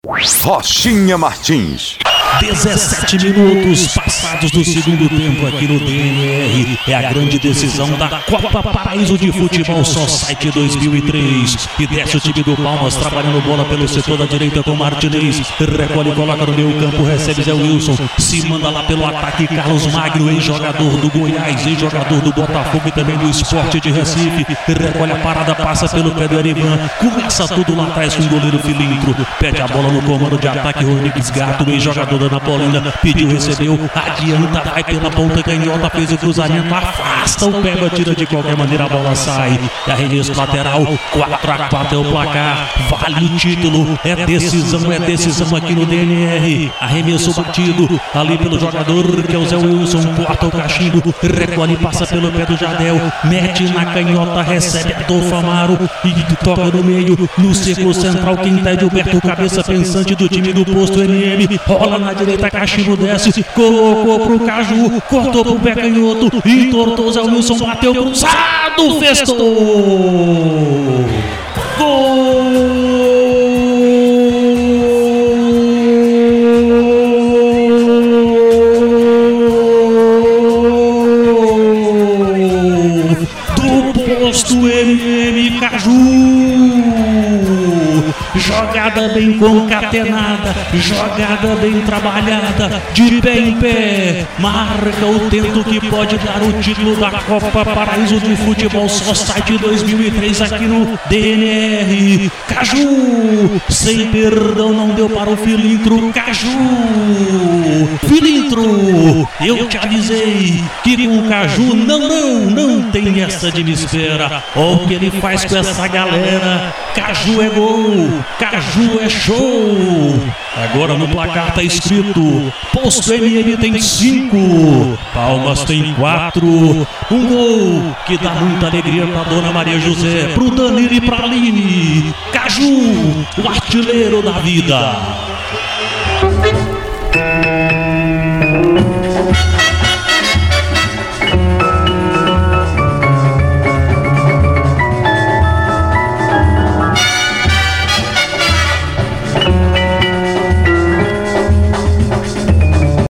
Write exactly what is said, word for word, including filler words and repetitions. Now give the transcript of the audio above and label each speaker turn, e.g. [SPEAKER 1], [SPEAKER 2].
[SPEAKER 1] Rochinha Martins.
[SPEAKER 2] dezessete minutos passados do segundo tempo aqui no D N R. É a grande decisão da Copa Paraíso de Futebol Society dois mil e três. E desce o time do Palmas trabalhando bola pelo setor da direita com Martinez. Recolhe, coloca no meio campo, recebe Zé Wilson. Se manda lá pelo ataque Carlos Magno, ex-jogador do Goiás, ex-jogador do Botafogo e também do Sport de Recife. Recolhe a parada, passa pelo pé do Erivan. Começa tudo lá atrás com o goleiro Filintro. Pede a bola no comando de ataque Rodrigues Gato, ex-jogador da Napolina. Pediu, recebeu, adianta, vai pela ponta canhota, fez o cruzamento, afasta o pé, tira de qualquer maneira, a bola sai. E arremesso lateral, quatro a quatro é o placar, vale o título, é decisão, é decisão aqui no D N R. Arremesso batido ali pelo jogador que é o Zé Wilson, corta o cachimbo, recolhe, passa pelo pé do Jadel, mete na canhota, recebe Adolfo Amaro e toca no meio, no círculo central, quem tá é Gilberto, cabeça pensante do time do Posto M M, rola na direita, cachimbo desce, colocou pro Caju, cortou pro pé canhoto, entortou Zé Wilson, bateu cruzado, festou! Gol! Do Posto M M Caju! Jogada bem concatenada, jogada bem trabalhada, de pé em pé, marca o tento que pode dar o título da Copa Paraíso de Futebol Society dois mil e três aqui no D N R. Caju, sem perdão, não deu para o Filintro. Caju, Filintro, eu te avisei que com o Caju não, não, não tem essa de me espera. Olha o que ele faz com essa galera. Caju é gol, Caju é show. Agora no placar tá escrito: Posto M M tem cinco, Palmas tem quatro. Um gol que dá muita alegria pra Dona Maria José, pro Danilo e pra Aline. Caju, o artilheiro da vida.